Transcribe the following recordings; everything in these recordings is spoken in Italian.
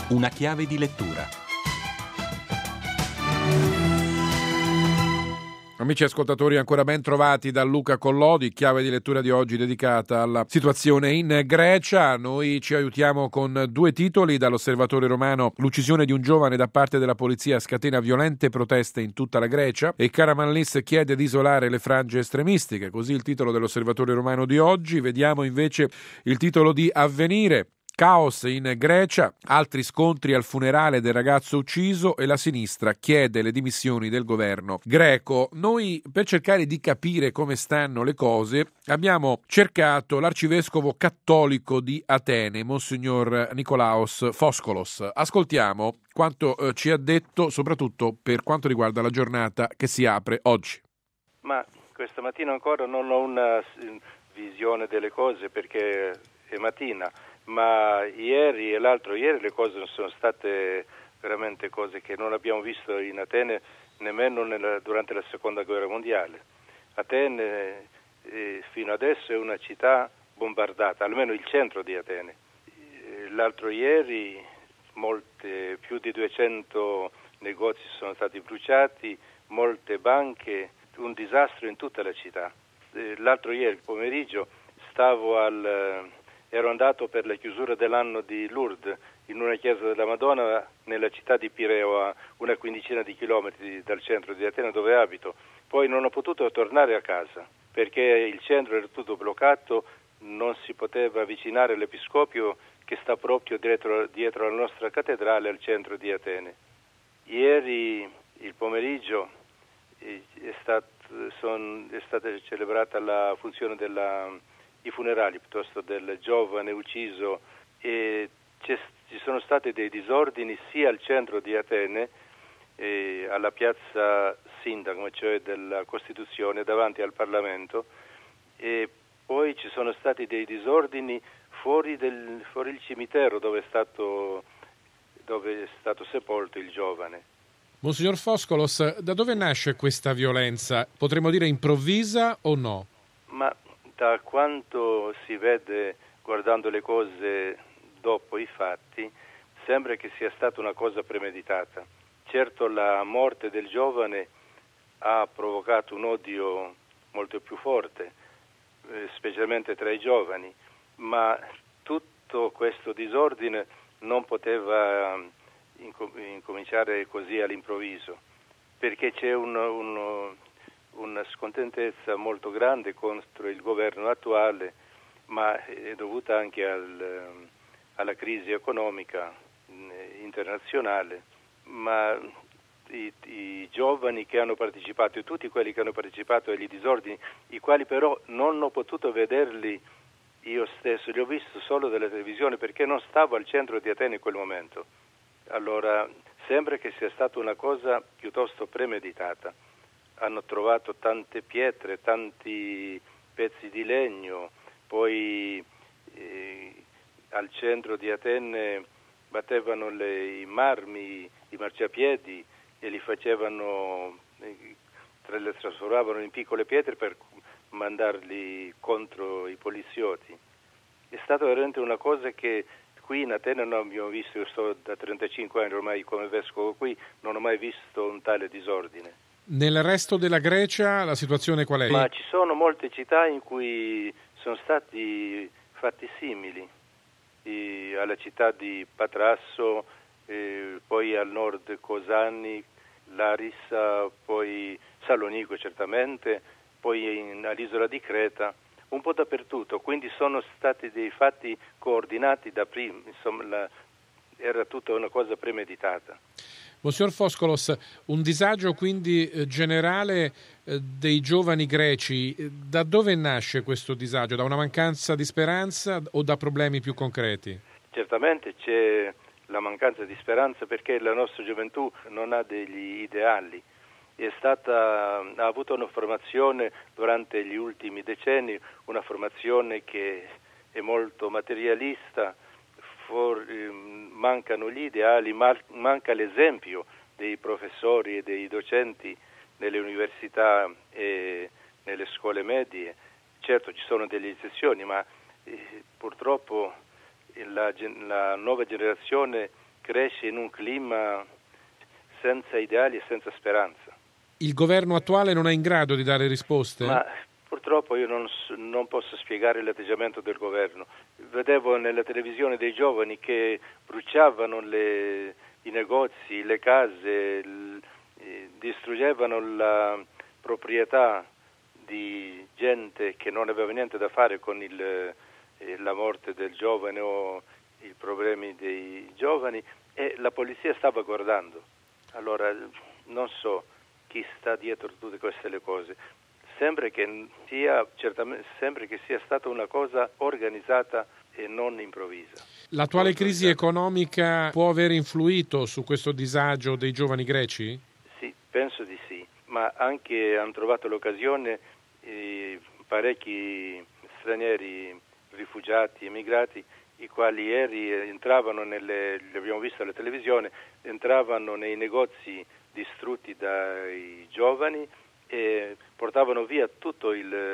Una chiave di lettura. Amici ascoltatori, ancora ben trovati da Luca Collodi, chiave di lettura di oggi dedicata alla situazione in Grecia. Noi ci aiutiamo con due titoli dall'Osservatore Romano: l'uccisione di un giovane da parte della polizia scatena violente proteste in tutta la Grecia e Karamanlis chiede di isolare le frange estremistiche. Così il titolo dell'Osservatore Romano di oggi. Vediamo invece il titolo di Avvenire. Caos in Grecia, altri scontri al funerale del ragazzo ucciso e la sinistra chiede le dimissioni del governo greco. Noi, per cercare di capire come stanno le cose, abbiamo cercato l'arcivescovo cattolico di Atene, Monsignor Nikolaos Foskolos. Ascoltiamo quanto ci ha detto, soprattutto per quanto riguarda la giornata che si apre oggi. Ma questa mattina ancora non ho una visione delle cose perché è mattina. Ma ieri e l'altro ieri le cose sono state veramente cose che non abbiamo visto in Atene nemmeno durante la seconda guerra mondiale. Atene fino adesso è una città bombardata, almeno il centro di Atene. L'altro ieri più di 200 negozi sono stati bruciati, molte banche, un disastro in tutta la città. L'altro ieri pomeriggio ero andato per la chiusura dell'anno di Lourdes in una chiesa della Madonna nella città di Pireo, a una quindicina di chilometri dal centro di Atene dove abito. Poi non ho potuto tornare a casa perché il centro era tutto bloccato, non si poteva avvicinare all'Episcopio che sta proprio dietro la nostra cattedrale al centro di Atene. Ieri il pomeriggio è stata celebrata la funzione i funerali piuttosto del giovane ucciso e ci sono stati dei disordini sia al centro di Atene, alla piazza Sintagma, cioè della Costituzione, davanti al Parlamento, e poi ci sono stati dei disordini fuori il cimitero dove è stato sepolto il giovane. Monsignor Foskolos, da dove nasce questa violenza? Potremmo dire improvvisa o no? Ma da quanto si vede guardando le cose dopo i fatti, sembra che sia stata una cosa premeditata. Certo, la morte del giovane ha provocato un odio molto più forte, specialmente tra i giovani, ma tutto questo disordine non poteva incominciare così all'improvviso, perché c'è una scontentezza molto grande contro il governo attuale, ma è dovuta anche alla crisi economica internazionale. Ma i giovani che hanno partecipato e tutti quelli che hanno partecipato agli disordini, i quali però non ho potuto vederli io stesso, li ho visti solo dalla televisione perché non stavo al centro di Atene in quel momento. Allora sembra che sia stata una cosa piuttosto premeditata. Hanno trovato tante pietre, tanti pezzi di legno, poi al centro di Atene battevano i marmi, i marciapiedi e li facevano, le trasformavano in piccole pietre per mandarli contro i poliziotti. È stata veramente una cosa che qui in Atene non abbiamo visto. Io sto da 35 anni ormai come vescovo qui, non ho mai visto un tale disordine. Nel resto della Grecia la situazione qual è? Ma ci sono molte città in cui sono stati fatti simili, alla città di Patrasso, poi al nord Cosani, Larissa, poi Salonico certamente, poi all'isola di Creta, un po' dappertutto, quindi sono stati dei fatti coordinati da prima, insomma era tutta una cosa premeditata. Monsignor Foskolos, un disagio quindi generale dei giovani greci. Da dove nasce questo disagio? Da una mancanza di speranza o da problemi più concreti? Certamente c'è la mancanza di speranza perché la nostra gioventù non ha degli ideali. Ha avuto una formazione durante gli ultimi decenni, una formazione che è molto materialista, mancano gli ideali, manca l'esempio dei professori e dei docenti nelle università e nelle scuole medie. Certo ci sono delle eccezioni, ma purtroppo la nuova generazione cresce in un clima senza ideali e senza speranza. Il governo attuale non è in grado di dare risposte? Ma purtroppo io non posso spiegare l'atteggiamento del governo. Vedevo nella televisione dei giovani che bruciavano i negozi, le case, distruggevano la proprietà di gente che non aveva niente da fare con la morte del giovane o i problemi dei giovani, e la polizia stava guardando. Allora non so chi sta dietro tutte queste cose. Sembra che sia stata una cosa organizzata e non improvvisa. L'attuale crisi economica può aver influito su questo disagio dei giovani greci? Sì, penso di sì, ma anche hanno trovato l'occasione parecchi stranieri, rifugiati, emigrati, i quali ieri entravano l'abbiamo visto alla televisione, entravano nei negozi distrutti dai giovani e portavano via tutto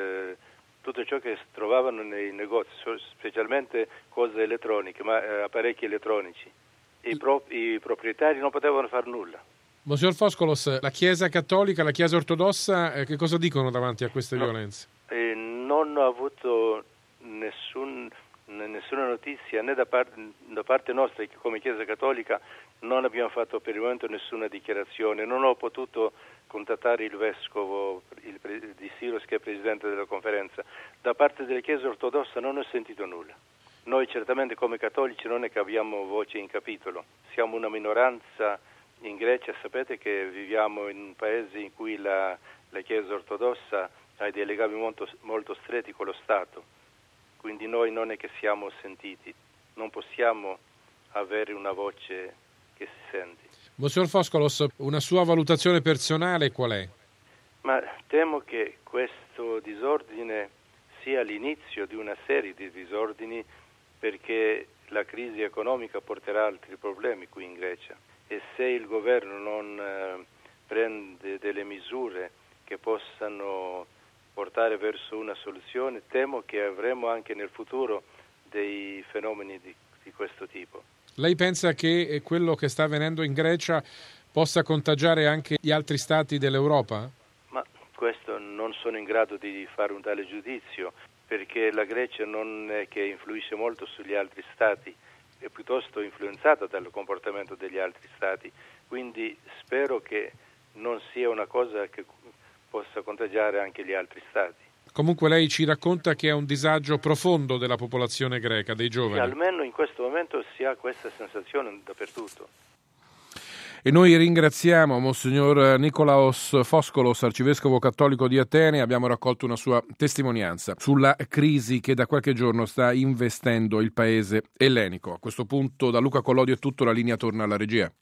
ciò che trovavano nei negozi, specialmente cose elettroniche, apparecchi elettronici. I proprietari non potevano fare nulla. Monsignor Foskolos, la Chiesa Cattolica, la Chiesa Ortodossa, che cosa dicono davanti a queste violenze? Non ho avuto nessuna notizia, né da parte nostra come Chiesa Cattolica non abbiamo fatto per il momento nessuna dichiarazione. Non ho potuto contattare il vescovo di Siros, che è presidente della conferenza. Da parte della Chiesa Ortodossa non ho sentito nulla. Noi certamente come cattolici non è che abbiamo voce in capitolo, siamo una minoranza in Grecia. Sapete che viviamo in un paese in cui la Chiesa Ortodossa ha dei legami molto, molto stretti con lo Stato, quindi noi non è che siamo sentiti, non possiamo avere una voce che si senti. Monsignor Foskolos, una sua valutazione personale qual è? Ma temo che questo disordine sia l'inizio di una serie di disordini, perché la crisi economica porterà altri problemi qui in Grecia, e se il governo non prende delle misure che possano portare verso una soluzione, temo che avremo anche nel futuro dei fenomeni di questo tipo. Lei pensa che quello che sta avvenendo in Grecia possa contagiare anche gli altri stati dell'Europa? Ma questo non sono in grado di fare un tale giudizio, perché la Grecia non è che influisce molto sugli altri stati, è piuttosto influenzata dal comportamento degli altri stati, quindi spero che non sia una cosa che possa contagiare anche gli altri stati. Comunque lei ci racconta che è un disagio profondo della popolazione greca, dei giovani. Sì, almeno in questo momento si ha questa sensazione dappertutto. E noi ringraziamo Monsignor Nikolaos Foskolos, arcivescovo cattolico di Atene. Abbiamo raccolto una sua testimonianza sulla crisi che da qualche giorno sta investendo il paese ellenico. A questo punto da Luca Collodi è tutto, la linea torna alla regia.